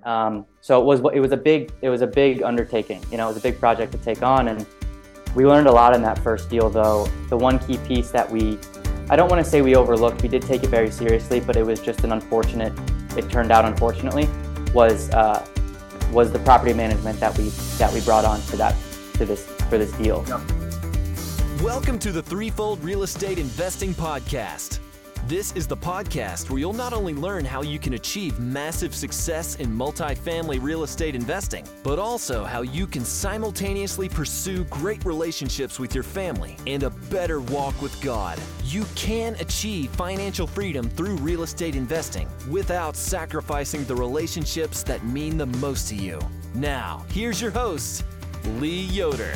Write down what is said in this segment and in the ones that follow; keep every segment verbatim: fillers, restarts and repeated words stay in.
Um, so it was it was a big it was a big undertaking. You know, it was a big project to take on, and we learned a lot in that first deal. Though the one key piece that we, I don't want to say we overlooked, we did take it very seriously, but it was just an unfortunate. It turned out unfortunately was uh, was the property management that we that we brought on to that to this for this deal. Yep. Welcome to the Threefold Real Estate Investing Podcast. This is the podcast where you'll not only learn how you can achieve massive success in multifamily real estate investing, but also how you can simultaneously pursue great relationships with your family and a better walk with God. You can achieve financial freedom through real estate investing without sacrificing the relationships that mean the most to you. Now, here's your host, Lee Yoder.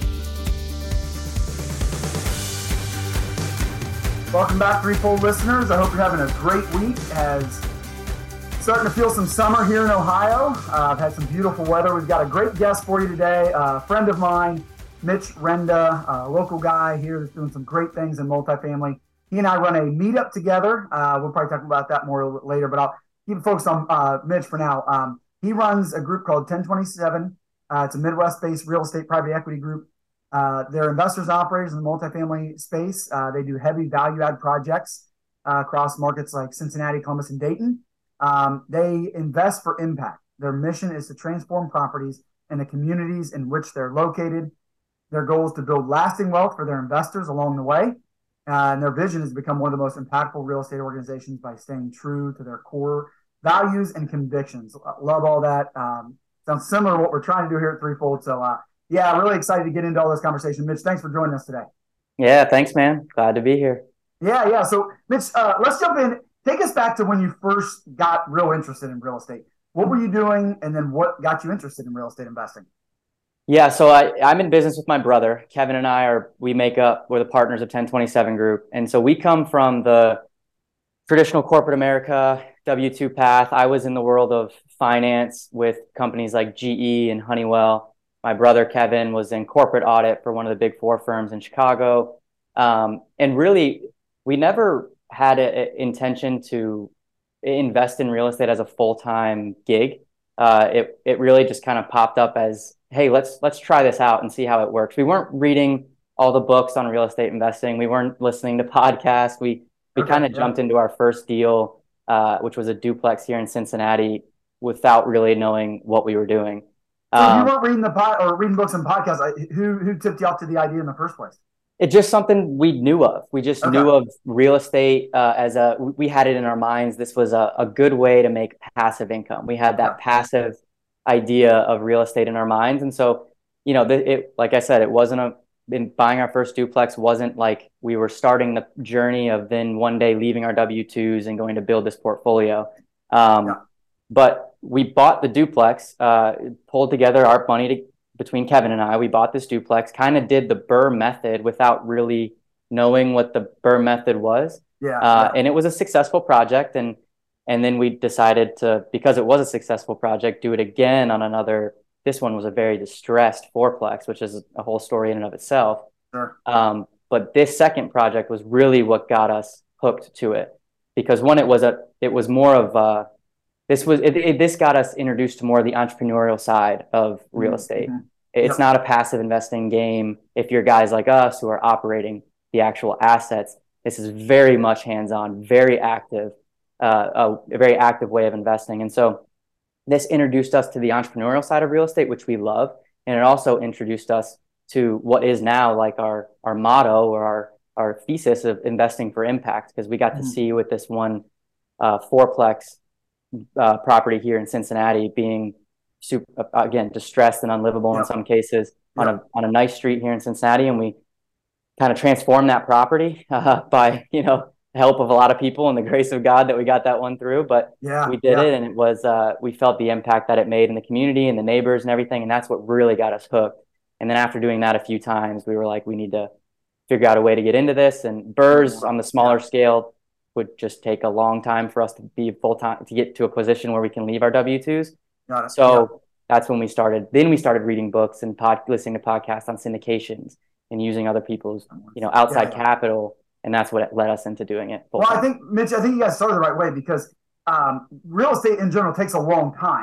Welcome back, Threefold listeners. I hope you're having a great week as starting to feel some summer here in Ohio. Uh, I've had some beautiful weather. We've got a great guest for you today, uh, a friend of mine, Mitch Renda, a local guy here that's doing some great things in multifamily. He and I run a meetup together. Uh, we'll probably talk about that more a little bit later, but I'll keep it focused on uh, Mitch for now. Um, he runs a group called ten twenty-seven. Uh, it's a Midwest-based real estate private equity group. Uh, they're investors and operators in the multifamily space. Uh, they do heavy value-add projects uh, across markets like Cincinnati, Columbus, and Dayton. Um, they invest for impact. Their mission is to transform properties and the communities in which they're located. Their goal is to build lasting wealth for their investors along the way. Uh, and their vision is to become one of the most impactful real estate organizations by staying true to their core values and convictions. Love all that. Um, sounds similar to what we're trying to do here at Threefold. So, uh, Yeah, really excited to get into all this conversation. Mitch, thanks for joining us today. Yeah, thanks, man. Glad to be here. Yeah, yeah. So, Mitch, uh, let's jump in. Take us back to when you first got real interested in real estate. What were you doing, and then what got you interested in real estate investing? Yeah, so I, I'm in business with my brother. Kevin and I are, we make up, we're the partners of ten twenty-seven Group. And so we come from the traditional corporate America, W two path. I was in the world of finance with companies like G E and Honeywell. My brother, Kevin, was in corporate audit for one of the big four firms in Chicago. Um, and really, we never had an intention to invest in real estate as a full-time gig. Uh, it it really just kind of popped up as, hey, let's let's try this out and see how it works. We weren't reading all the books on real estate investing. We weren't listening to podcasts. We we Okay, kind of yeah. jumped into our first deal, uh, which was a duplex here in Cincinnati, without really knowing what we were doing. So Um, you weren't reading the pod, or reading books and podcasts. I- Who who tipped you off to the idea in the first place? It's just something we knew of. We just Okay. knew of real estate uh, as a, we had it in our minds. This was a, a good way to make passive income. We had that Okay. passive idea of real estate in our minds. And so, you know, the, it, like I said, it wasn't a, in buying our first duplex wasn't like we were starting the journey of then one day leaving our W twos and going to build this portfolio. Um, Yeah. But we bought the duplex, uh, pulled together our money to, between Kevin and I. We bought this duplex, kind of did the Burr method without really knowing what the Burr method was. Yeah, Uh, yeah. And it was a successful project. And and then we decided to, because it was a successful project, do it again on another. This one was a very distressed fourplex, which is a whole story in and of itself. Sure. Um, but this second project was really what got us hooked to it, because one, it was a, it was more of a, This was it, it, this got us introduced to more of the entrepreneurial side of real estate. Mhm. It's Yep. not a passive investing game. If you're guys like us who are operating the actual assets, this is very much hands-on, very active, uh, a, a very active way of investing. And so this introduced us to the entrepreneurial side of real estate, which we love, and it also introduced us to what is now like our our motto or our our thesis of investing for impact, because we got to Mhm. see with this one uh, fourplex. Uh, property here in Cincinnati being super, uh, again, distressed and unlivable in Yep. some cases on Yep. a on a nice street here in Cincinnati, and we kind of transformed that property uh, by you know the help of a lot of people and the grace of God that we got that one through. But Yeah, we did yeah. it, and it was uh, we felt the impact that it made in the community and the neighbors and everything, and that's what really got us hooked. And then after doing that a few times, we were like, we need to figure out a way to get into this. And Burrs on the smaller Yeah. scale would just take a long time for us to be full time to get to a position where we can leave our W twos. Got it. So Yeah. that's when we started. Then we started reading books and pod, listening to podcasts on syndications and using other people's, you know, outside Yeah, yeah. capital. And that's what led us into doing it. full Well, I time. think, Mitch, I think you guys started the right way because um, real estate in general takes a long time.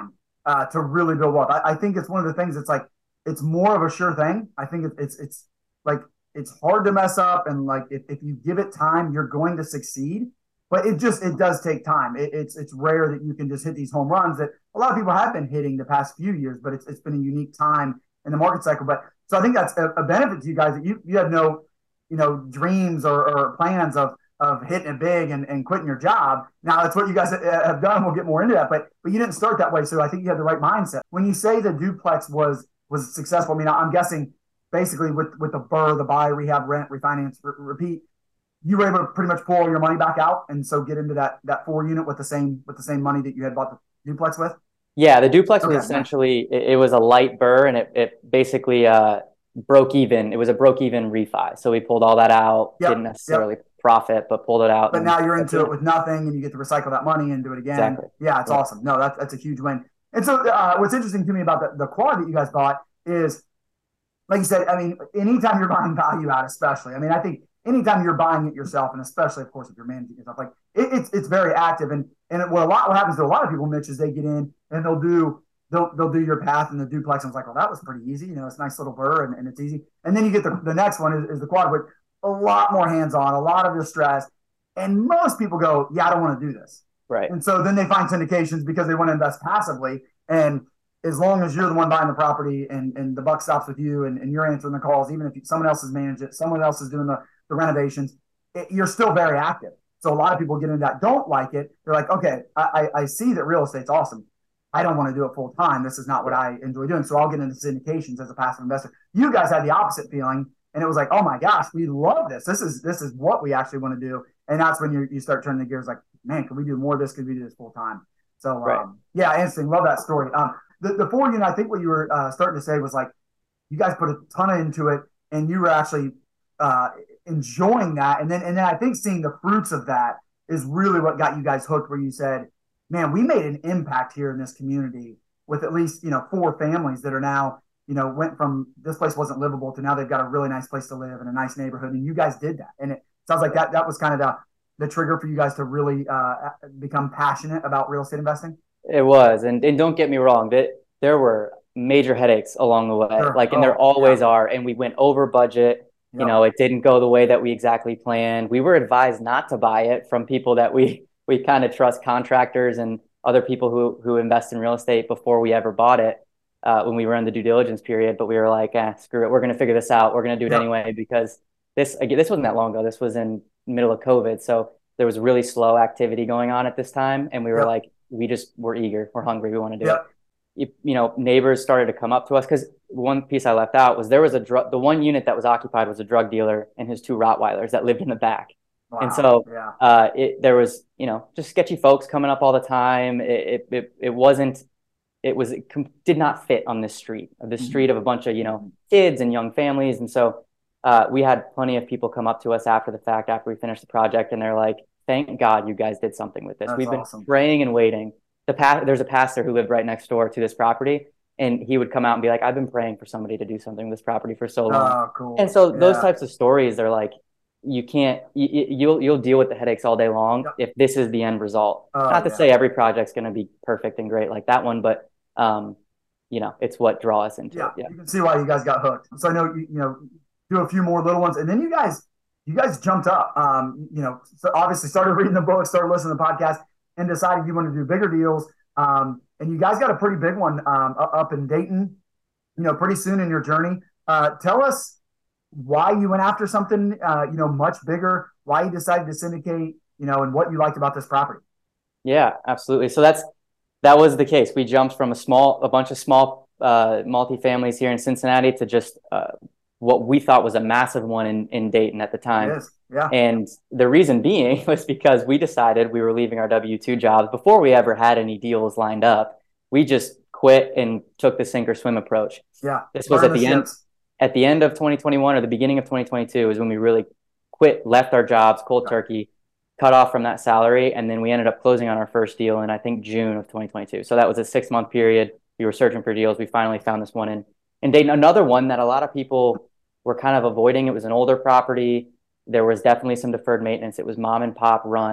uh, to really build wealth. I, I think it's one of the things that's like, it's more of a sure thing. I think it, it's, it's like, it's hard to mess up. And like, if, if you give it time, you're going to succeed, but it just, it does take time. It, it's, it's rare that you can just hit these home runs that a lot of people have been hitting the past few years, but it's, it's been a unique time in the market cycle. But so I think that's a, a benefit to you guys that you, you have no, you know, dreams or, or plans of, of hitting it big and, and quitting your job. Now that's what you guys have done. We'll get more into that, but, but you didn't start that way. So I think you had the right mindset. When you say the duplex was, was successful, I mean, I'm guessing basically with, with the BRRRR, the buy, rehab, rent, refinance, re- repeat, you were able to pretty much pull your money back out. And so get into that, that four unit with the same, with the same money that you had bought the duplex with. Yeah. The duplex Okay. was essentially, it, it was a light BRRRR and it, it basically, uh, broke even. It was a broke even refi. So we pulled all that out. Yep, Didn't necessarily yep. profit, but pulled it out. But and now you're into it with nothing and you get to recycle that money and do it again. Exactly. Yeah, it's Yeah. awesome. No, that's, that's a huge win. And so uh, what's interesting to me about the, the quad that you guys bought is, like you said, I mean, anytime you're buying value out, especially, I mean, I think anytime you're buying it yourself, and especially, of course, if you're managing yourself, like it, it's it's very active. And and what a lot what happens to a lot of people, Mitch, is they get in and they'll do they'll they'll do your path in the duplex, and it's like, well, that was pretty easy, you know, it's a nice little BRRRR and, and it's easy. And then you get the the next one is, is the quad with a lot more hands on, a lot of distress, and most people go, yeah, I don't want to do this. Right. And so then they find syndications because they want to invest passively. And as long as you're the one buying the property and, and the buck stops with you and, and you're answering the calls, even if you, someone else has managed it, someone else is doing the, the renovations, it, you're still very active. So a lot of people get into that, don't like it. They're like, okay, I, I, I see that real estate's awesome. I don't want to do it full time. This is not what I enjoy doing. So I'll get into syndications as a passive investor. You guys had the opposite feeling. And it was like, oh my gosh, we love this. This is this is what we actually want to do. And that's when you you start turning the gears like, man, can we do more of this? Could we do this full time? So Right. um, yeah, interesting. Love that story. Um, the, the four unit, I think what you were uh, starting to say was like, you guys put a ton into it and you were actually uh, enjoying that. And then, and then I think seeing the fruits of that is really what got you guys hooked, where you said, man, we made an impact here in this community with at least, you know, four families that are now, you know, went from this place wasn't livable to now they've got a really nice place to live in a nice neighborhood. And you guys did that. And it sounds like that, that was kind of the, the trigger for you guys to really uh, become passionate about real estate investing. It was. And, and don't get me wrong, that there were major headaches along the way, Sure. like, and Oh, there always yeah. are. And we went over budget. Yep. You know, it didn't go the way that we exactly planned. We were advised not to buy it from people that we, we kind of trust, contractors and other people who, who invest in real estate, before we ever bought it. Uh, when we were in the due diligence period, but we were like, eh, screw it. We're going to figure this out. We're going to do it Yep. anyway, because this, again, this wasn't that long ago. This was in the middle of COVID. So there was really slow activity going on at this time. And we were Yep. like, we just, we're eager. We're hungry. We want to do Yep. it. You, you know, neighbors started to come up to us, because one piece I left out was there was a drug, the one unit that was occupied was a drug dealer and his two Rottweilers that lived in the back. Wow. And so yeah. uh, it, there was, you know, just sketchy folks coming up all the time. It, it, it, it wasn't, it was, it com- did not fit on this street, this Mhm. street of a bunch of, you know, kids and young families. And so uh, we had plenty of people come up to us after the fact, after we finished the project. And they're like, thank God you guys did something with this. That's We've been awesome. praying and waiting. The pa- There's a pastor who lived right next door to this property. And he would come out and be like, I've been praying for somebody to do something with this property for so long. Oh, cool. And so those Yeah. types of stories, they're like, you can't, you, you'll, you'll deal with the headaches all day long Yep. if this is the end result. Oh, Not to yeah. say every project's going to be perfect and great like that one, but, um, you know, it's what draws us into Yeah, it. Yeah. you can see why you guys got hooked. So I know you, you know, do a few more little ones, and then you guys, you guys jumped up. Um, you know, so obviously started reading the book, started listening to the podcast, and decided you want to do bigger deals. Um, and you guys got a pretty big one um, up in Dayton. You know, pretty soon in your journey. Uh, tell us why you went after something, uh, you know, much bigger. Why you decided to syndicate. You know, and what you liked about this property. Yeah, absolutely. So that's, that was the case. We jumped from a small, a bunch of small uh, multifamilies here in Cincinnati to just uh, what we thought was a massive one in, in Dayton at the time. It is. Yeah. And the reason being was because we decided we were leaving our W two jobs before we ever had any deals lined up. We just quit and took the sink or swim approach. Yeah. This was Burn at the, the end, ships. at the end of twenty twenty-one or the beginning of twenty twenty-two is when we really quit, left our jobs, cold Yeah. turkey, cut off from that salary. And then we ended up closing on our first deal in, I think, June of twenty twenty-two. So that was a six month period. We were searching for deals. We finally found this one in, in Dayton. Another one that a lot of people were kind of avoiding. It was an older property. There was definitely some deferred maintenance. It was mom and pop run.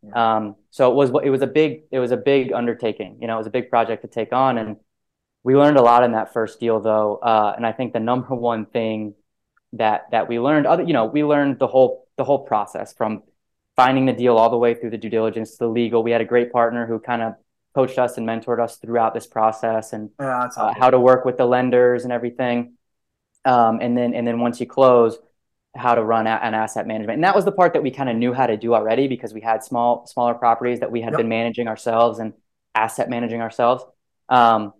Yeah. Um, so it was it was a big it was a big undertaking. You know, it was a big project to take on, and we learned a lot in that first deal, though. Uh, and I think the number one thing that that we learned, other you know, we learned the whole the whole process from finding the deal all the way through the due diligence to the legal. We had a great partner who kind of coached us and mentored us throughout this process, and Yeah, that's uh, how to work with the lenders and everything. Um, and then and then once you close, how to run an asset management. And that was the part that we kind of knew how to do already, because we had small smaller properties that we had Yep. been managing ourselves and asset managing ourselves. Um,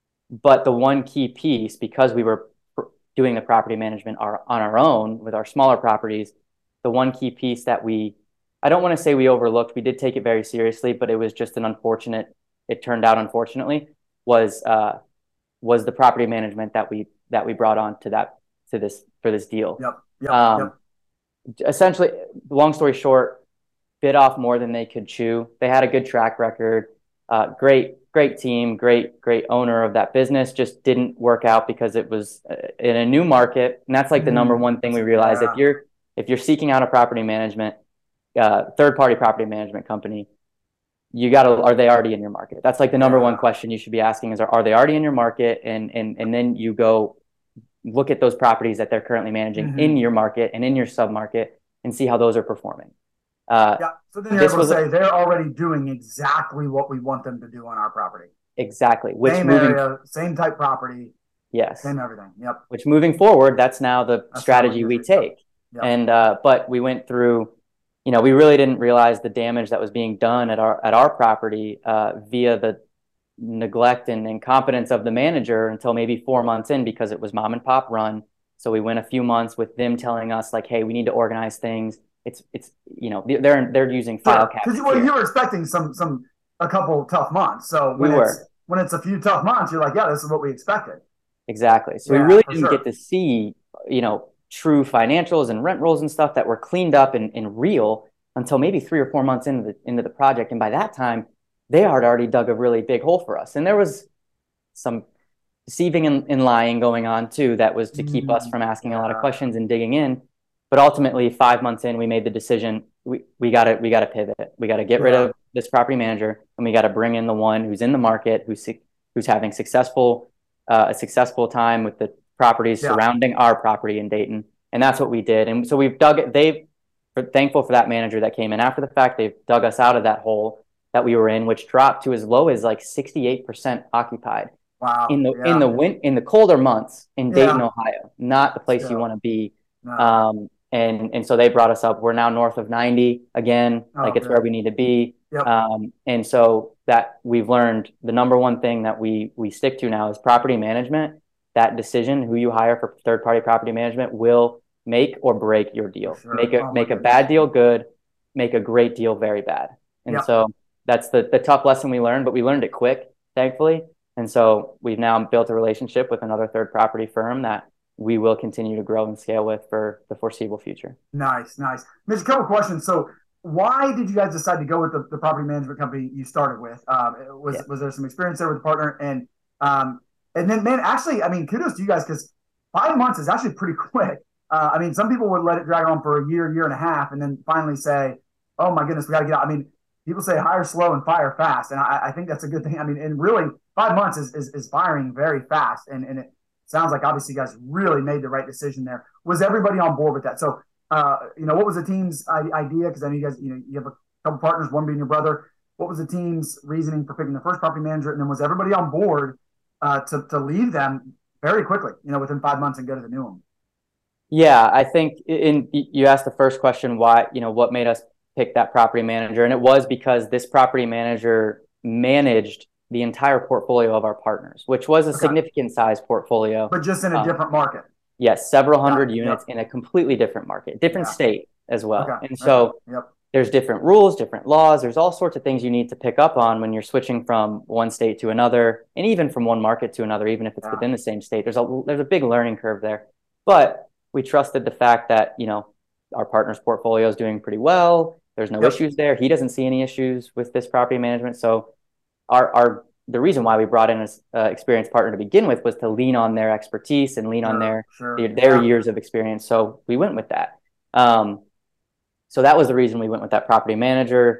but the one key piece, because we were pr- doing the property management our, on our own with our smaller properties, the one key piece that we, I don't want to say we overlooked, we did take it very seriously, but it was just an unfortunate, it turned out unfortunately, was uh, was the property management that we that we brought on to that to this for this deal. Yep. Yep. Um, yep. Essentially, long story short, bit off more than they could chew. They had a good track record, uh, great, great team, great, great owner of that business. Just didn't work out because it was uh, in a new market, and that's like the number one thing we realized. Yeah. If you're if you're seeking out a property management, uh, third party property management company, you got to, are they already in your market? That's like the number Yeah. one question you should be asking is, are, are they already in your market? And and and then you go look at those properties that they're currently managing Mhm. in your market and in your sub market, and see how those are performing. Uh, Yeah. So then you're this able to was a- say they're already doing exactly what we want them to do on our property. exactly, which Same moving, area, same type property, yes, same everything. Yep. which moving forward, that's now the That's strategy how we we do it. take. Yep. And uh, but we went through, you know, we really didn't realize the damage that was being done at our at our property uh, via the neglect and incompetence of the manager until maybe four months in, because it was mom and pop run. So we went a few months with them telling us like, hey, we need to organize things. It's it's you know, they're they're using file Because cabinets you, well, here. you were expecting some some a couple tough months. So when We it's were. when it's a few tough months, you're like, yeah, this is what we expected. Exactly. So Yeah, we really for didn't sure. get to see, you know, true financials and rent rolls and stuff that were cleaned up and, and real until maybe three or four months into the into the project. And by that time, they had already dug a really big hole for us. And there was some deceiving and, and lying going on too, that was to keep us Mm, from asking a lot of yeah. questions and digging in. But ultimately, five months in, we made the decision, we we gotta we gotta pivot. We gotta get rid Yeah. of this property manager, and we gotta bring in the one who's in the market, who's su- who's having successful uh, a successful time with the properties Yeah. surrounding our property in Dayton. And that's what we did. And so we've dug it. They've we're thankful for that manager that came in after the fact. They've dug us out of that hole that we were in, which dropped to as low as like sixty-eight percent occupied Wow. in the Yeah. in the win in the colder months in Dayton, Yeah. Ohio. Not the place you Still. want to be. No. Um, and and so they brought us up. We're now north of ninety again, Oh, like it's good. where we need to be. Yep. Um, and so that we've learned the number one thing that we we stick to now is property management. That decision, who you hire for third party property management, will make or break your deal. For sure. Make a Oh, my make a goodness. bad deal good, make a great deal very bad. And Yep. so that's the the tough lesson we learned, but we learned it quick, thankfully. And so we've now built a relationship with another third property firm that we will continue to grow and scale with for the foreseeable future. Nice, nice. Mitch, a couple questions. So, why did you guys decide to go with the, the property management company you started with? Um, was Yeah. was there some experience there with the partner? And um, and then, man, actually, I mean, kudos to you guys, because five months is actually pretty quick. Uh, I mean, some people would let it drag on for a year, year and a half, and then finally say, "Oh my goodness, we got to get out." I mean, people say hire slow and fire fast, and I, I think that's a good thing. I mean, and really, five months is is, is firing very fast, and and it sounds like obviously you guys really made the right decision there. Was everybody on board with that? So, uh, you know, what was the team's idea? Because I know you guys, you know, you have a couple partners, one being your brother. What was the team's reasoning for picking the first property manager? And then was everybody on board uh, to to leave them very quickly, you know, within five months and go to the new one? Yeah, I think in you asked the first question, why, you know, what made us pick that property manager, and it was because this property manager managed the entire portfolio of our partners, which was a Okay. significant size portfolio. But just in a Um, different market. Yes, several hundred Got it, units yep. in a completely different market, different Yeah. state as well. Okay. And so okay. Yep. there's different rules, different laws. There's all sorts of things you need to pick up on when you're switching from one state to another, and even from one market to another, even if it's Yeah. within the same state. There's a there's a big learning curve there. But we trusted the fact that, you know, our partner's portfolio is doing pretty well. There's no Yep. issues there. He doesn't see any issues with this property management. So our our the reason why we brought in an uh, experienced partner to begin with was to lean on their expertise and lean on Sure, their sure. their, their Yeah. years of experience. So we went with that. Um, so that was the reason we went with that property manager.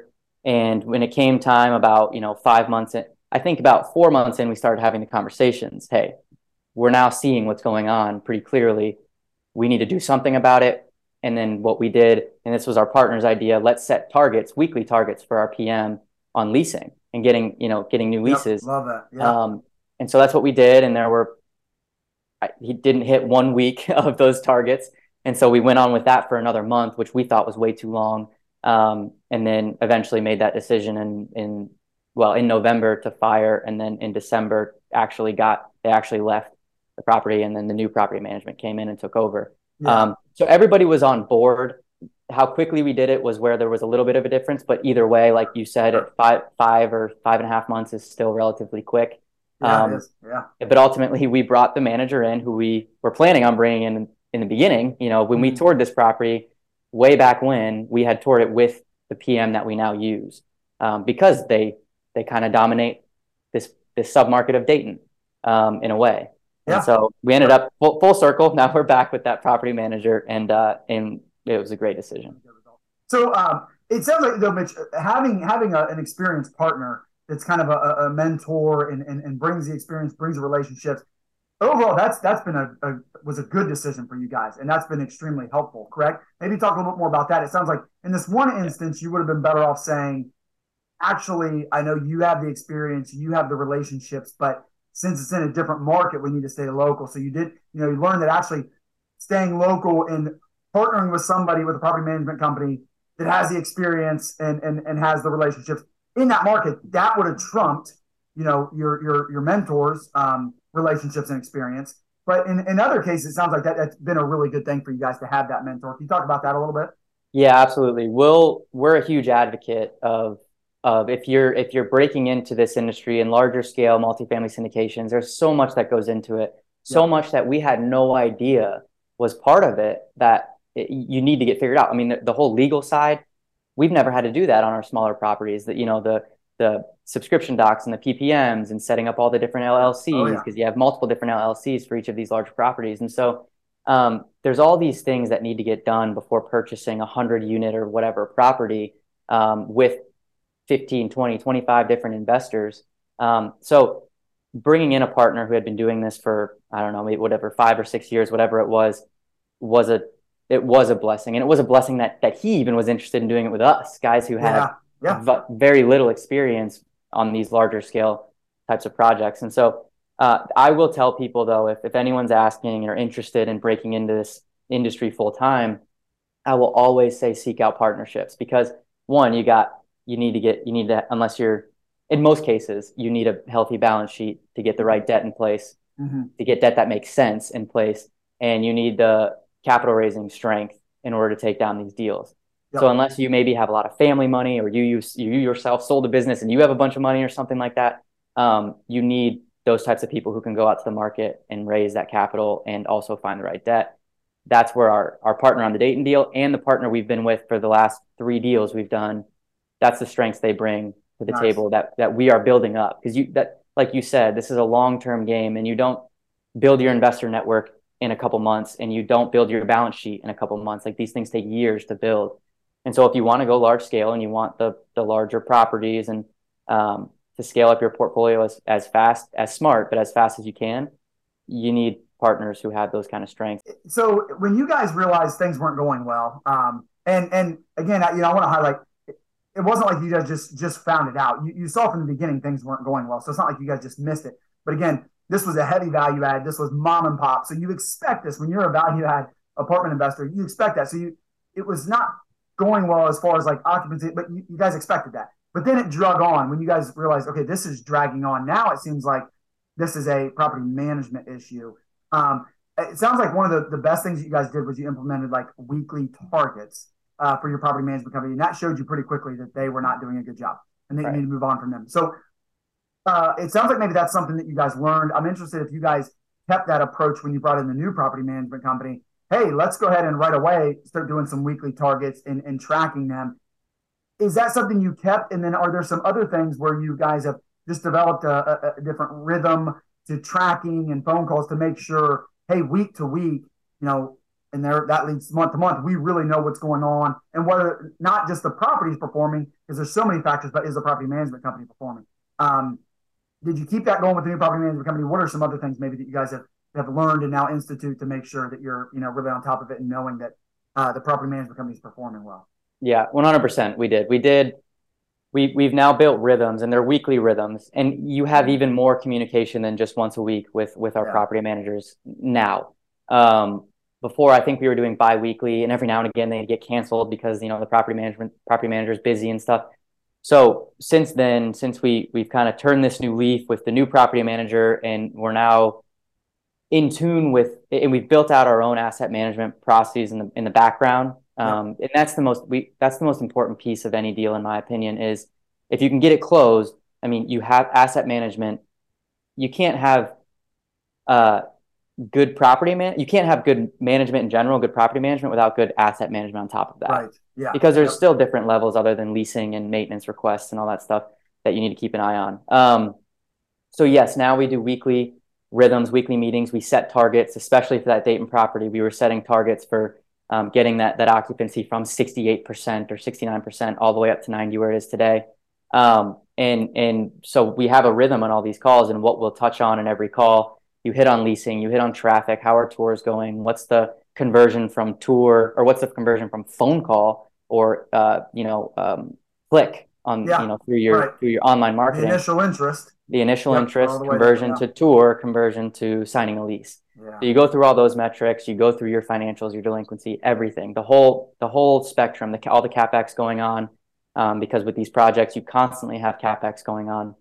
And when it came time about, you know, five months in, I think about four months in, we started having the conversations. Hey, we're now seeing what's going on pretty clearly. We need to do something about it. And then what we did, and this was our partner's idea, let's set targets, weekly targets for our P M on leasing and getting, you know, getting new leases. Yep, love that. Yeah. Um, and so that's what we did. And there were, I, he didn't hit one week of those targets. And so we went on with that for another month, which we thought was way too long. Um, and then eventually made that decision in, in, well, in November to fire. And then in December actually got, they actually left the property, and then the new property management came in and took over. Yeah. Um, so everybody was on board. How quickly we did it was where there was a little bit of a difference, but either way, like you said, at five, five or five and a half months is still relatively quick. Yeah, um, it is. Yeah. But ultimately we brought the manager in who we were planning on bringing in in the beginning. You know, when we toured this property way back when, we had toured it with the P M that we now use, um, because they, they kind of dominate this, this submarket of Dayton, um, in a way. Yeah. And so we ended up full, full circle. Now we're back with that property manager, and uh, and it was a great decision. So um, it sounds like, though, Mitch, having having a, an experienced partner that's kind of a, a mentor and, and and brings the experience, brings the relationships. Overall, that's that's been a, a was a good decision for you guys, and that's been extremely helpful. Correct? Maybe talk a little bit more about that. It sounds like in this one instance, you would have been better off saying, "Actually, I know you have the experience, you have the relationships, but since it's in a different market, we need to stay local." So you did, you know, you learned that actually staying local and partnering with somebody with a property management company that has the experience and and, and has the relationships in that market, that would have trumped, you know, your your your mentors' um, relationships and experience. But in, in other cases, it sounds like that that's been a really good thing for you guys to have that mentor. Can you talk about that a little bit? Yeah, absolutely. We'll, we're a huge advocate of of if you're if you're breaking into this industry in larger scale multifamily syndications. There's so much that goes into it, so yeah. much that we had no idea was part of it that it, you need to get figured out. I mean, the, the whole legal side, we've never had to do that on our smaller properties. That, you know, the the subscription docs and the P P Ms and setting up all the different L L Cs, because oh, yeah. you have multiple different L L Cs for each of these larger properties. And so um, there's all these things that need to get done before purchasing a hundred unit or whatever property um, with fifteen, twenty, twenty-five different investors. Um, so bringing in a partner who had been doing this for, I don't know, maybe whatever, five or six years, whatever it was, was a, it was a blessing. And it was a blessing that, that he even was interested in doing it with us, guys who had yeah, yeah. v- very little experience on these larger scale types of projects. And so uh, I will tell people though, if, if anyone's asking or interested in breaking into this industry full time, I will always say, seek out partnerships, because one, you got, you need to get, you need to, unless you're, in most cases, you need a healthy balance sheet to get the right debt in place, mm-hmm. to get debt that makes sense in place. And you need the capital raising strength in order to take down these deals. Yep. So unless you maybe have a lot of family money, or you, you, you yourself sold a business and you have a bunch of money or something like that, um, you need those types of people who can go out to the market and raise that capital and also find the right debt. That's where our, our partner on the Dayton deal and the partner we've been with for the last three deals we've done, that's the strengths they bring to the nice. table that that we are building up. Because you that like you said, this is a long-term game, and you don't build your investor network in a couple months, and you don't build your balance sheet in a couple months. Like, these things take years to build. And so if you want to go large scale and you want the the larger properties and um, to scale up your portfolio as as fast, as smart, but as fast as you can, you need partners who have those kind of strengths. So when you guys realized things weren't going well, um, and and again, I, you know, I want to highlight, it wasn't like you guys just just found it out. You, you saw from the beginning things weren't going well, so it's not like you guys just missed it. But again, this was a heavy value add. This was mom and pop, so you expect this when you're a value add apartment investor. You expect that. So you, it was not going well as far as like occupancy, but you, you guys expected that. But then it drug on when you guys realized, okay, this is dragging on. Now it seems like this is a property management issue. Um, it sounds like one of the, the best things that you guys did was you implemented like weekly targets uh, for your property management company. And that showed you pretty quickly that they were not doing a good job and that right. you need to move on from them. So uh, it sounds like maybe that's something that you guys learned. I'm interested if you guys kept that approach when you brought in the new property management company. Hey, let's go ahead and right away start doing some weekly targets and, and tracking them. Is that something you kept? And then are there some other things where you guys have just developed a, a, a different rhythm to tracking and phone calls to make sure, hey, week to week, you know, and there that leads month to month. We really know what's going on and whether not just the property is performing, because there's so many factors, but is the property management company performing? Um, did you keep that going with the new property management company? What are some other things maybe that you guys have, have learned and now institute to make sure that you're, you know, really on top of it and knowing that uh, the property management company is performing well? Yeah, one hundred percent. We did. We did. We, we've now built rhythms, and they're weekly rhythms, and you have even more communication than just once a week with, with our yeah. property managers now. Um, before, I think we were doing bi-weekly, and every now and again they get canceled because, you know, the property management property manager is busy and stuff. So since then, since we, we've kind of turned this new leaf with the new property manager, and we're now in tune with, and we've built out our own asset management processes in the, in the background. Um, and that's the most we that's the most important piece of any deal, in my opinion, is if you can get it closed. I mean, you have asset management. You can't have uh, good property man. You can't have good management in general, good property management without good asset management on top of that. Right. Yeah. Because there's yep. still different levels other than leasing and maintenance requests and all that stuff that you need to keep an eye on. Um, so yes, now we do weekly rhythms, weekly meetings. We set targets, especially for that Dayton property. We were setting targets for Um, getting that that occupancy from sixty-eight percent or sixty-nine percent all the way up to ninety where it is today. Um, and and so we have a rhythm on all these calls, and what we'll touch on in every call. You hit on leasing, you hit on traffic, how are tours going, what's the conversion from tour, or what's the conversion from phone call or uh, you know um, click on yeah, you know through your right. through your online marketing. The initial interest. The initial yep, interest, the conversion down, yeah. to tour, conversion to signing a lease. Yeah. So you go through all those metrics, you go through your financials, your delinquency, everything, the whole the whole spectrum, the, all the CapEx going on, um, because with these projects, you constantly have CapEx going on.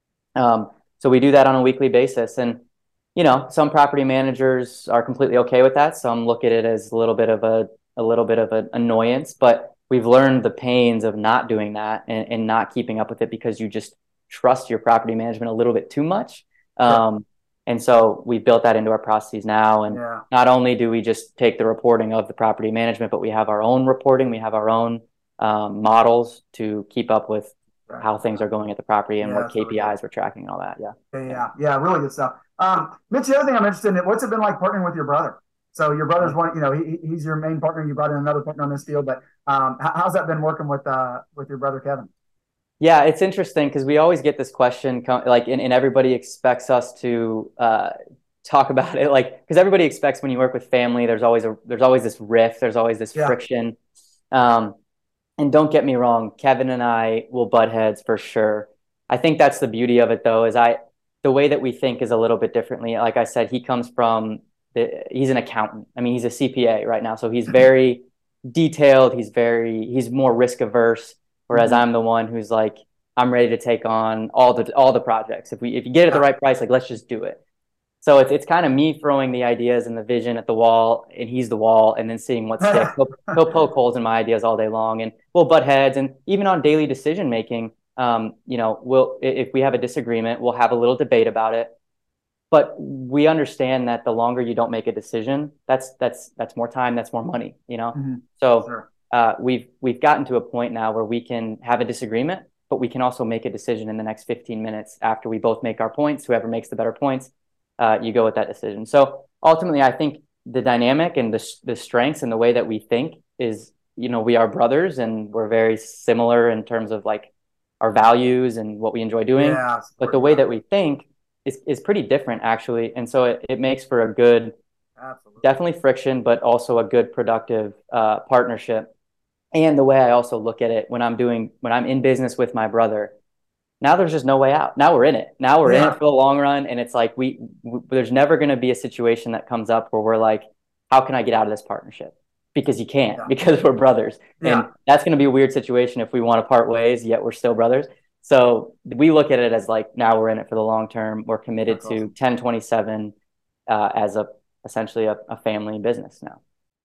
Um, so we do that on a weekly basis. And, you know, some property managers are completely okay with that. Some look at it as a little bit of a, a little bit of an annoyance, but we've learned the pains of not doing that and, and not keeping up with it because you just trust your property management a little bit too much. Um, yeah. And so we built that into our processes now. And yeah. not only do we just take the reporting of the property management, but we have our own reporting. We have our own um, models to keep up with right. how things are going at the property and yeah, what K P Is really we're tracking and all that. Yeah. Yeah. Yeah. yeah really good stuff. Um, Mitch, the other thing I'm interested in, what's it been like partnering with your brother? So your brother's one, you know, he, he's your main partner. You brought in another partner on this deal, but um, how's that been working with, uh, with your brother, Kevin? Yeah, it's interesting because we always get this question, like, and, and everybody expects us to uh, talk about it, like, because everybody expects when you work with family, there's always a, there's always this rift, there's always this yeah. friction. Um, and don't get me wrong, Kevin and I will butt heads for sure. I think that's the beauty of it, though, is I, the way that we think is a little bit differently. Like I said, he comes from, the, he's an accountant. I mean, he's a C P A right now, so he's very detailed. He's very, he's more risk averse. Whereas mm-hmm. I'm the one who's like, I'm ready to take on all the all the projects. If we if you get it at the right price, like let's just do it. So it's it's kind of me throwing the ideas and the vision at the wall, and he's the wall, and then seeing what sticks. he'll, he'll poke holes in my ideas all day long, and we'll butt heads. And even on daily decision making, um, you know, we'll if we have a disagreement, we'll have a little debate about it. But we understand that the longer you don't make a decision, that's that's that's more time, that's more money. You know, mm-hmm. so. Sure. Uh, we've we've gotten to a point now where we can have a disagreement, but we can also make a decision in the next fifteen minutes after we both make our points. Whoever makes the better points, uh, you go with that decision. So ultimately, I think the dynamic and the the strengths and the way that we think is, you know, we are brothers and we're very similar in terms of like our values and what we enjoy doing. Yeah, but the way that we think is is pretty different actually, and so it, it makes for a good, Absolutely. definitely friction, but also a good productive uh, partnership. And the way I also look at it when I'm doing, when I'm in business with my brother, now there's just no way out. Now we're in it. Now we're yeah. in it for the long run. And it's like, we, we there's never going to be a situation that comes up where we're like, how can I get out of this partnership? Because you can't, yeah. because we're brothers. Yeah. And that's going to be a weird situation if we want to part ways, yet we're still brothers. So we look at it as like, now we're in it for the long term. We're committed that's to awesome. ten twenty-seven uh, as a, essentially a, a family business now.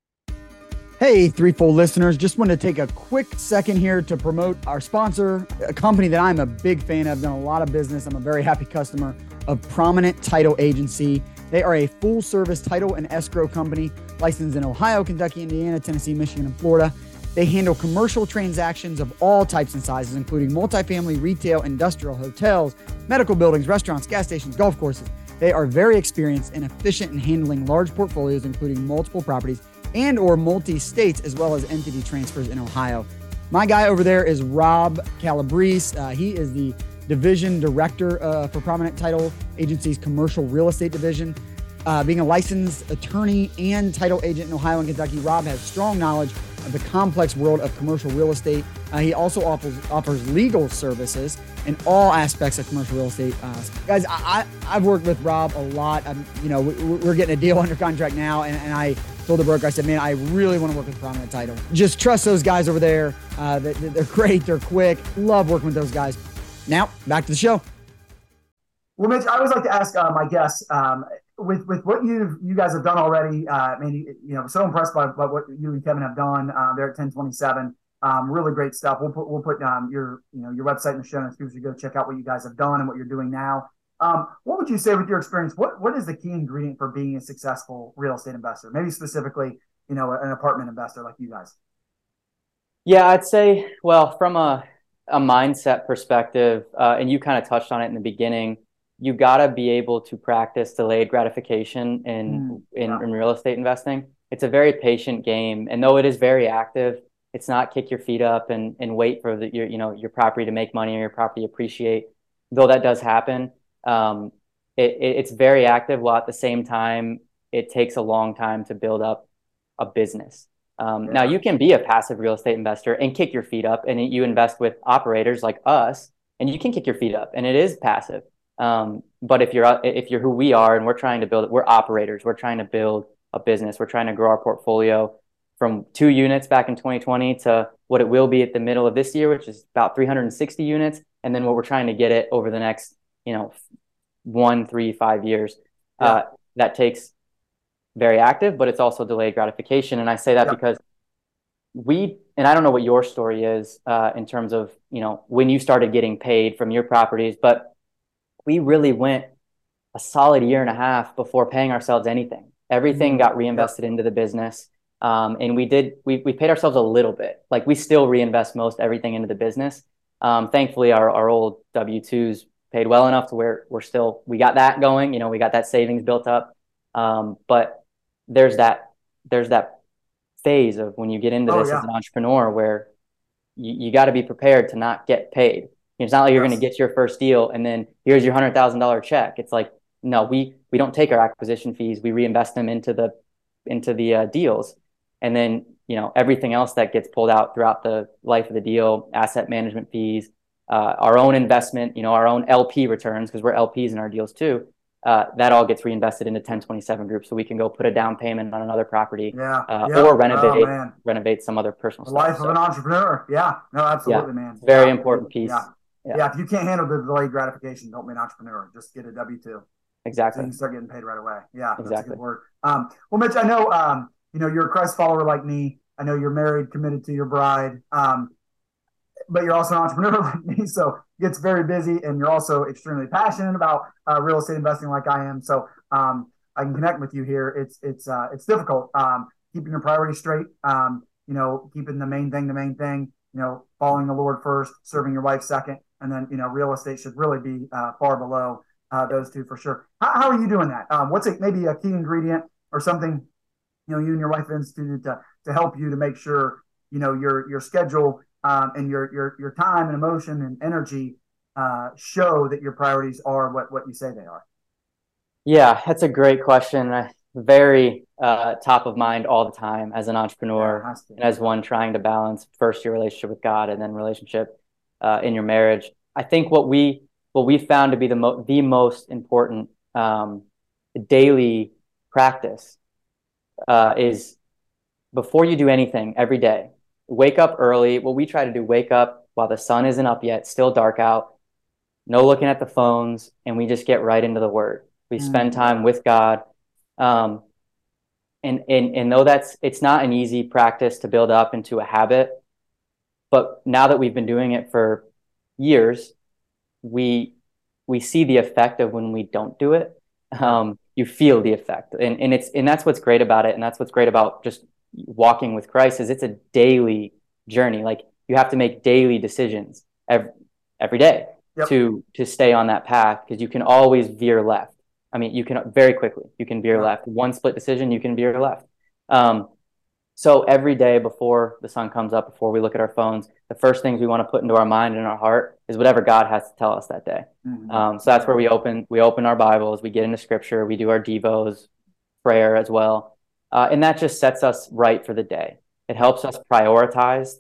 Hey, Threefold listeners, just want to take a quick second here to promote our sponsor, a company that I'm a big fan of, done a lot of business. I'm a very happy customer of Prominent Title Agency. They are a full-service title and escrow company licensed in Ohio, Kentucky, Indiana, Tennessee, Michigan, and Florida. They handle commercial transactions of all types and sizes, including multifamily, retail, industrial, hotels, medical buildings, restaurants, gas stations, golf courses. They are very experienced and efficient in handling large portfolios, including multiple properties, and or multi-states, as well as entity transfers in Ohio. My guy over there is Rob Calabrese. Uh, he is the division director uh, for Prominent Title Agency's commercial real estate division. Uh, being a licensed attorney and title agent in Ohio and Kentucky, Rob has strong knowledge of the complex world of commercial real estate. Uh, he also offers offers legal services in all aspects of commercial real estate. Uh, guys, I, I, I've worked with Rob a lot. I'm, you know, we, we're getting a deal under contract now, and, and I told the broker, I said, man, I really want to work with Prominent Title. Just trust those guys over there. Uh, they, they're great. They're quick. Love working with those guys. Now, back to the show. Well, Mitch, I always like to ask uh, my guests, um, with with what you you guys have done already. Uh, I mean, you know, so impressed by, by what you and Kevin have done uh, there at ten twenty-seven. Um, really great stuff. We'll put we'll put um, your you know your website in the show notes. People should go check out what you guys have done and what you're doing now. Um, what would you say with your experience? What what is the key ingredient for being a successful real estate investor? Maybe specifically, you know, an apartment investor like you guys. Yeah, I'd say, well, from a a mindset perspective, uh, and you kind of touched on it in the beginning, you got to be able to practice delayed gratification in, mm, in, yeah. in real estate investing. It's a very patient game. And though it is very active, it's not kick your feet up and, and wait for the, your, you know, your property to make money or your property appreciate. Though that does happen, um, it, it, it's very active, while at the same time, it takes a long time to build up a business. Um, yeah. Now, you can be a passive real estate investor and kick your feet up, and you invest with operators like us, and you can kick your feet up, and it is passive. Um, but if you're if you're who we are, and we're trying to build it, we're operators. We're trying to build a business. We're trying to grow our portfolio from two units back in twenty twenty to what it will be at the middle of this year, which is about three hundred sixty units, and then what we're trying to get it over the next, you know, one, three, five years. Yeah. Uh, that takes very active, but it's also delayed gratification. And I say that yeah. because we, and I don't know what your story is uh, in terms of, you know, when you started getting paid from your properties, but we really went a solid year and a half before paying ourselves anything. Everything got reinvested into the business. Um, and we did, we, we paid ourselves a little bit. Like, we still reinvest most everything into the business. Um, thankfully, our, our old W two's paid well enough to where we're still, we got that going, you know, we got that savings built up. Um, but there's that, there's that phase of when you get into this oh, yeah. as an entrepreneur, where you, you got to be prepared to not get paid. It's not like you're yes. going to get your first deal and then here's your one hundred thousand dollars check. It's like, no, we we don't take our acquisition fees. We reinvest them into the into the uh, deals. And then, you know, everything else that gets pulled out throughout the life of the deal, asset management fees, uh, our own investment, you know, our own L P returns, because we're L Ps in our deals too, uh, that all gets reinvested into ten twenty-seven group. So we can go put a down payment on another property uh, yeah. Yeah. or renovate oh, renovate some other personal the stuff. Life so. of an entrepreneur. Yeah, no, absolutely, yeah. man. Very yeah. important piece. Yeah. Yeah. yeah, if you can't handle the delayed gratification, don't be an entrepreneur. Just get a W two. Exactly. So you can start getting paid right away. Yeah, that's exactly. a good word. Um, well, Mitch, I know um, you know you're a Christ follower like me. I know you're married, committed to your bride, um, but you're also an entrepreneur like me. So it gets very busy, and you're also extremely passionate about uh, real estate investing like I am. So um, I can connect with you here. It's it's uh, it's difficult um, keeping your priorities straight. Um, you know, keeping the main thing the main thing. You know, following the Lord first, serving your wife second. And then, you know, real estate should really be uh, far below uh, those two for sure. How, how are you doing that? Um, what's a, maybe a key ingredient or something, you know, you and your wife instituted to to help you to make sure, you know, your your schedule um, and your your your time and emotion and energy uh, show that your priorities are what what you say they are? Yeah, that's a great question. Very uh, top of mind all the time as an entrepreneur yeah, and as one trying to balance first your relationship with God and then relationship Uh, in your marriage. I think what we what we found to be the mo- the most important um, daily practice uh, is before you do anything every day, wake up early. What we try to do, wake up while the sun isn't up yet, still dark out, no looking at the phones, and we just get right into the Word. We mm-hmm. spend time with God. Um, and, and, and though that's, it's not an easy practice to build up into a habit, but now that we've been doing it for years, we we see the effect of when we don't do it. Um, you feel the effect, and and it's and that's what's great about it, and that's what's great about just walking with Christ is it's a daily journey. Like, you have to make daily decisions every every day yep. to to stay on that path, because you can always veer left. I mean, you can very quickly you can veer yep. left. One split decision, you can veer left. Um, So every day before the sun comes up, before we look at our phones, the first things we want to put into our mind and our heart is whatever God has to tell us that day. Mm-hmm. Um, so that's where we open we open our Bibles, we get into Scripture, we do our devos, prayer as well, uh, and that just sets us right for the day. It helps us prioritize.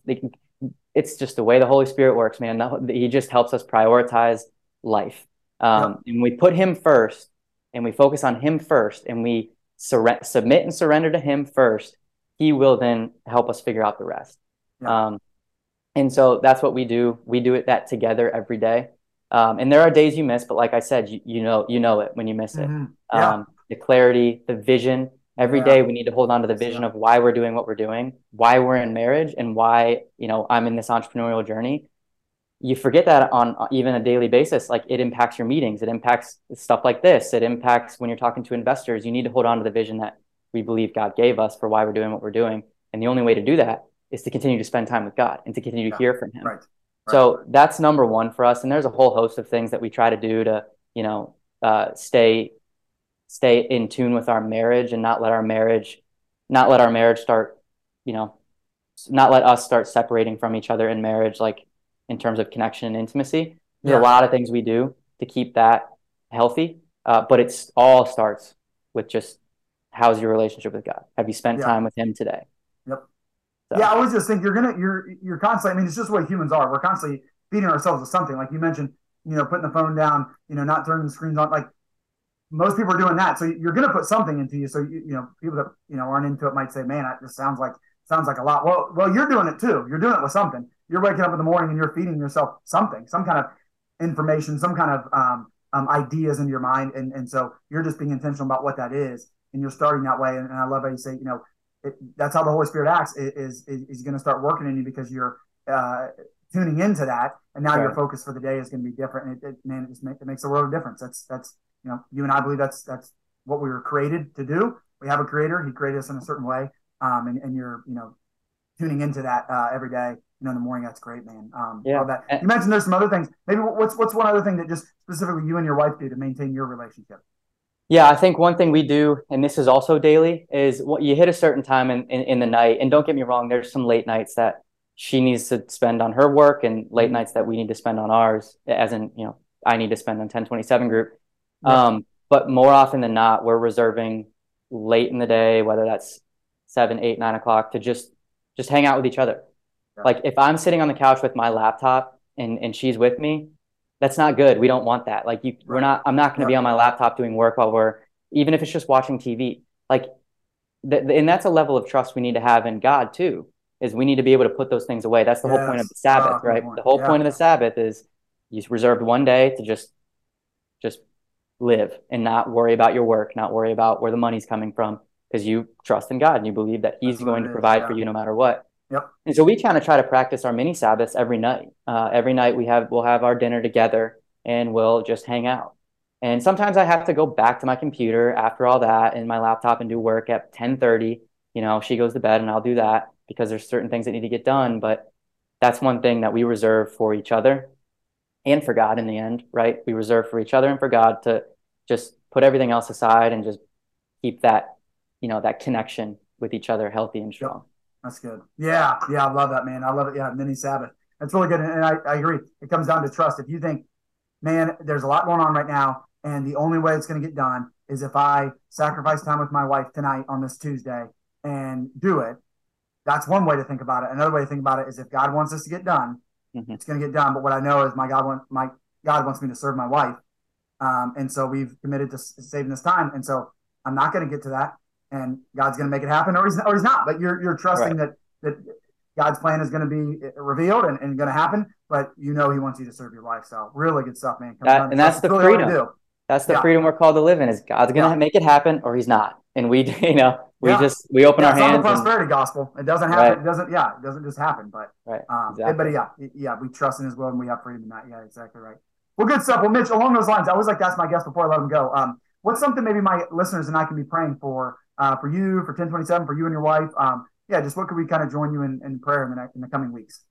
It's just the way the Holy Spirit works, man. He just helps us prioritize life, um, yep. and we put Him first, and we focus on Him first, and we sur- submit and surrender to Him first. He will then help us figure out the rest. Yeah. Um, and so that's what we do. We do it that together every day. Um, and there are days you miss, but like I said, you, you know, you know it when you miss it. Mm-hmm. Yeah. Um, the clarity, the vision. Every yeah. day we need to hold on to the vision yeah. of why we're doing what we're doing, why we're in marriage, and why, you know, I'm in this entrepreneurial journey. You forget that on even a daily basis. Like, it impacts your meetings. It impacts stuff like this. It impacts when you're talking to investors. You need to hold on to the vision that we believe God gave us for why we're doing what we're doing. And the only way to do that is to continue to spend time with God and to continue to yeah. hear from Him. Right. Right. So that's number one for us. And there's a whole host of things that we try to do to, you know, uh, stay, stay in tune with our marriage and not let our marriage, not let our marriage start, you know, not let us start separating from each other in marriage, like in terms of connection and intimacy. There's yeah. a lot of things we do to keep that healthy. Uh, but it's all starts with just, how's your relationship with God? Have you spent yeah. time with Him today? Yep. So. Yeah, I always just think you're gonna you're you're constantly. I mean, it's just the way humans are. We're constantly feeding ourselves with something. Like you mentioned, you know, putting the phone down, you know, not turning the screens on. Like most people are doing that. So you're gonna put something into you. So you, you know, people that you know aren't into it might say, "Man, this sounds like sounds like a lot." Well, well, you're doing it too. You're doing it with something. You're waking up in the morning and you're feeding yourself something, some kind of information, some kind of um, um, ideas into your mind, and and so you're just being intentional about what that is. And you're starting that way. And, and I love how you say, you know, it, that's how the Holy Spirit acts is, is, is going to start working in you because you're uh, tuning into that. And now right. your focus for the day is going to be different. And it, it, man, it, just make, it makes a world of difference. That's, that's, you know, you and I believe that's, that's what we were created to do. We have a creator. He created us in a certain way. Um, and, and you're, you know, tuning into that uh, every day, you know, in the morning. That's great, man. Um, yeah. Love that. You mentioned there's some other things. Maybe what's, what's one other thing that just specifically you and your wife do to maintain your relationship? Yeah, I think one thing we do, and this is also daily, is you hit a certain time in, in, in the night, and don't get me wrong, there's some late nights that she needs to spend on her work and late nights that we need to spend on ours, as in, you know, I need to spend on ten twenty-seven group. Yeah. Um, but more often than not, we're reserving late in the day, whether that's seven, eight, nine o'clock, to just just hang out with each other. Yeah. Like if I'm sitting on the couch with my laptop and, and she's with me, that's not good. We don't want that. Like you, right. we're not, I'm not going to yep. be on my laptop doing work while we're, even if it's just watching T V, like, th- and that's a level of trust we need to have in God too, is we need to be able to put those things away. That's the yes. whole point of the Sabbath, oh, right? The whole yeah. point of the Sabbath is you reserved one day to just, just live and not worry about your work, not worry about where the money's coming from, because you trust in God and you believe that He's that's going to provide yeah. for you no matter what. Yep. And so we kind of try to practice our mini Sabbaths every night. Uh, every night we have, we'll have our dinner together and we'll just hang out. And sometimes I have to go back to my computer after all that and my laptop and do work at ten thirty. You know, she goes to bed and I'll do that because there's certain things that need to get done. But that's one thing that we reserve for each other and for God in the end, right? We reserve for each other and for God to just put everything else aside and just keep that, you know, that connection with each other healthy and strong. Yep. That's good. Yeah. Yeah. I love that, man. I love it. Yeah. Mini Sabbath. That's really good. And I, I agree. It comes down to trust. If you think, man, there's a lot going on right now, and the only way it's going to get done is if I sacrifice time with my wife tonight on this Tuesday and do it, that's one way to think about it. Another way to think about it is if God wants us to get done, mm-hmm. it's going to get done. But what I know is my God wants my God wants me to serve my wife. Um, and so we've committed to saving this time. And so I'm not going to get to that. And God's going to make it happen, or he's or he's not. But you're you're trusting right. that that God's plan is going to be revealed and, and going to happen. But you know He wants you to serve your wife. So really good stuff, man. That, and that's the really freedom. That's the yeah. freedom we're called to live in. Is God's going to yeah. make it happen, or He's not. And we, you know, we yeah. just we open yeah, our it's hands. It's not the prosperity and, gospel. It doesn't happen. Right. It doesn't. Yeah, it doesn't just happen. But right. Um, exactly. But yeah, yeah, we trust in His will and we have freedom in that. Yeah, exactly right. Well, good stuff. Well, Mitch, along those lines, I always like to ask my guests before I let them go. Um, what's something maybe my listeners and I can be praying for? Uh, for you, for ten twenty-seven, for you and your wife, um, yeah, just what could we kind of join you in, in prayer in the next, in the coming weeks?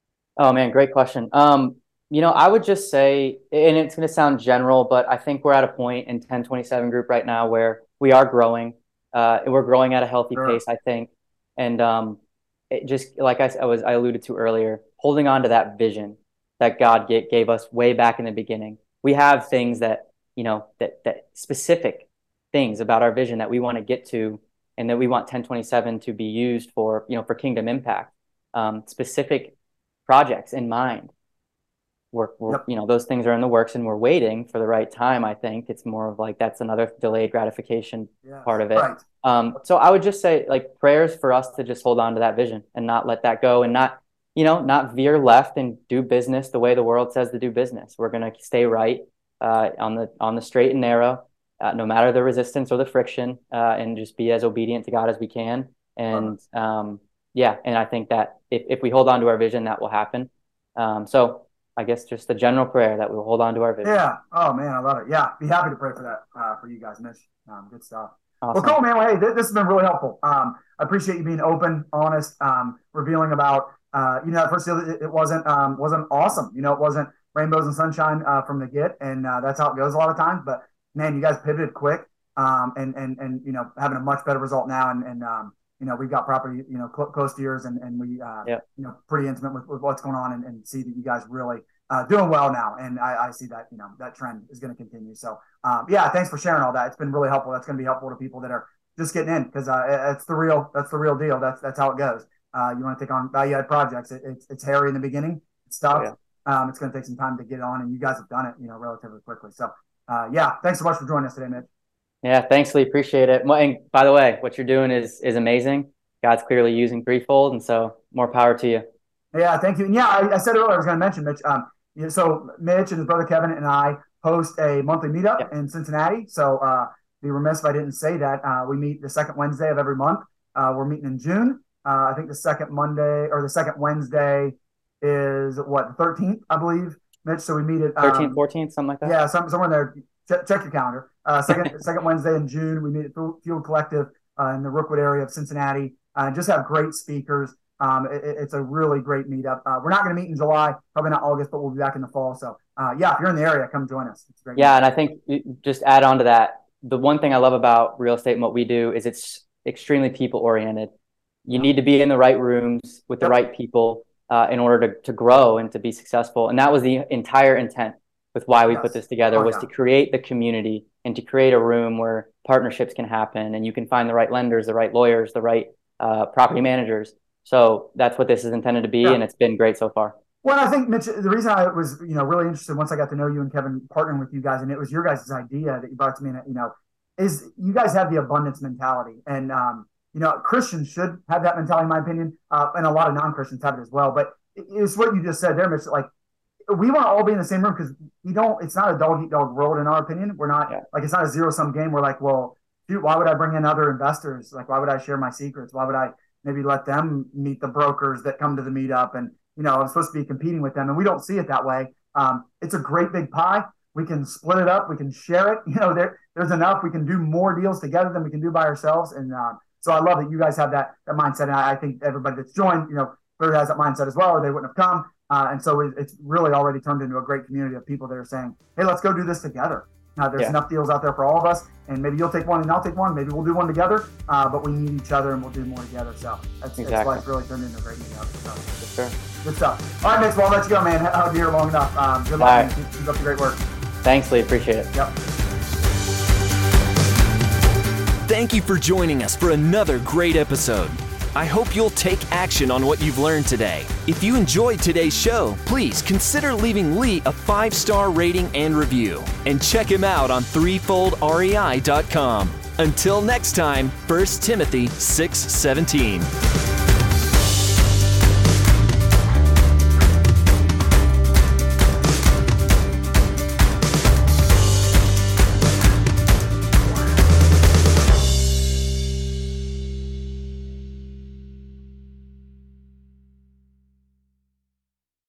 Oh man, great question. Um, you know, I would just say, and it's going to sound general, but I think we're at a point in ten twenty-seven group right now where we are growing. Uh, we're growing at a healthy sure. pace, I think, And um, it just like I, I was I alluded to earlier, holding on to that vision that God gave, gave us way back in the beginning. We have things that, you know, that that specific things about our vision that we want to get to, and that we want ten twenty-seven to be used for, you know, for kingdom impact, um, specific projects in mind. We're, we're yep. you know, those things are in the works, and we're waiting for the right time. I think it's more of like, that's another delayed gratification yes. part of it. Right. Um, so I would just say, like, prayers for us to just hold on to that vision and not let that go, and not, you know, not veer left and do business the way the world says to do business. We're going to stay right uh, on the, on the straight and narrow, uh, no matter the resistance or the friction, uh, and just be as obedient to God as we can. And um, yeah, and I think that if, if we hold on to our vision, that will happen. Um, so I guess just the general prayer that we'll hold on to our vision. Yeah. Oh man, I love it. Yeah. Be happy to pray for that uh, for you guys, Mitch. Um, good stuff. Awesome. Well, cool, man. Well, hey, th- this has been really helpful. Um, I appreciate you being open, honest, um, revealing about, uh, you know, at first it, it wasn't, um, wasn't awesome. You know, it wasn't rainbows and sunshine uh, from the get. And uh, that's how it goes a lot of times. But man, you guys pivoted quick um, and, and, and, you know, having a much better result now. And, and um, you know, we've got property, you know, cl- close to yours, and, and we, uh, yeah. you know, pretty intimate with, with what's going on, and, and see that you guys really uh, doing well now. And I, I see that, you know, that trend is going to continue. So, um, yeah, thanks for sharing all that. It's been really helpful. That's going to be helpful to people that are just getting in, because uh, it's the real, that's the real deal. That's, that's how it goes. Uh, you want to take on value add projects. It, it's, it's hairy in the beginning. It's tough. Oh, yeah. Um, it's going to take some time to get on, and you guys have done it, you know, relatively quickly. So, uh, yeah, thanks so much for joining us today, Mitch. Yeah, thanks, Lee. Appreciate it. And by the way, what you're doing is is amazing. God's clearly using Threefold, and so more power to you. Yeah, thank you. And yeah, I, I said earlier I was going to mention, Mitch. Um, you know, so Mitch and his brother Kevin and I host a monthly meetup yeah. in Cincinnati. So, uh, be remiss if I didn't say that. Uh, we meet the second Wednesday of every month. Uh, we're meeting in June. Uh, I think the second Monday or the second Wednesday is what, the thirteenth, I believe, Mitch. So we meet at um, thirteenth, fourteenth, something like that. Yeah, some, somewhere in there. Ch- check your calendar. Uh, second second Wednesday in June, we meet at Field Collective uh, in the Rookwood area of Cincinnati. Uh, just have great speakers. Um, it, it's a really great meetup. Uh, we're not going to meet in July, probably not August, but we'll be back in the fall. So, uh, yeah, if you're in the area, come join us. It's great. Yeah, and I think just add on to that, the one thing I love about real estate and what we do is it's extremely people-oriented. You need to be in the right rooms with the yep. right people uh, in order to, to grow and to be successful. And that was the entire intent with why we yes. put this together, oh, was yeah. to create the community and to create a room where partnerships can happen, and you can find the right lenders, the right lawyers, the right uh, property managers. So that's what this is intended to be, yeah. and it's been great so far. Well, I think, Mitch, the reason I was, you know, really interested once I got to know you and Kevin partnering with you guys, and it was your guys' idea that you brought to me, you know, is you guys have the abundance mentality. And, um, you know, Christians should have that mentality, in my opinion, uh, and a lot of non-Christians have it as well. But it's what you just said there, Mitch. Like, we want to all be in the same room because we don't, it's not a dog-eat-dog world, in our opinion. We're not, yeah. like, it's not a zero-sum game. We're like, well, dude, why would I bring in other investors? Like, why would I share my secrets? Why would I maybe let them meet the brokers that come to the meetup? And, you know, I'm supposed to be competing with them, and we don't see it that way. Um, it's a great big pie. We can split it up. We can share it. You know, there, there's enough. We can do more deals together than we can do by ourselves. And um, so I love that you guys have that, that mindset. And I, I think everybody that's joined, you know, clearly has that mindset as well, or they wouldn't have come. Uh, and so it, it's really already turned into a great community of people that are saying, hey, let's go do this together. Now, there's yeah. enough deals out there for all of us, and maybe you'll take one and I'll take one. Maybe we'll do one together, uh, but we need each other, and we'll do more together. So that's, exactly. that's why it's really turned into a great meetup. So, sure. Good stuff. All right, Mitch, well, I'll let you go, man. I'll be here long enough. Um, good luck, right. and keep, keep up the great work. Thanks, Lee. Appreciate it. Yep. Thank you for joining us for another great episode. I hope you'll take action on what you've learned today. If you enjoyed today's show, please consider leaving Lee a five-star rating and review. And check him out on threefold rei dot com. Until next time, First Timothy six seventeen.